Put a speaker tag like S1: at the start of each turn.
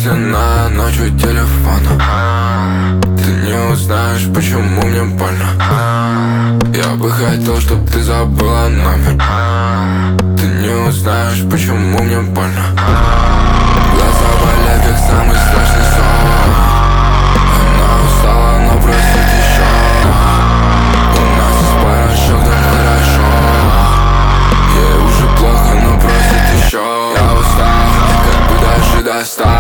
S1: Бессмысленная ночь у телефона. Ты не узнаешь, почему мне больно. Я бы хотел, чтоб ты забыла номер. Ты не узнаешь, почему мне больно. Глаза болят, как самый страшный сон. Она устала, но просит еще. У нас есть порошок, там хорошо. Ей уже плохо, но просит еще. Я устал, как бы даже достал.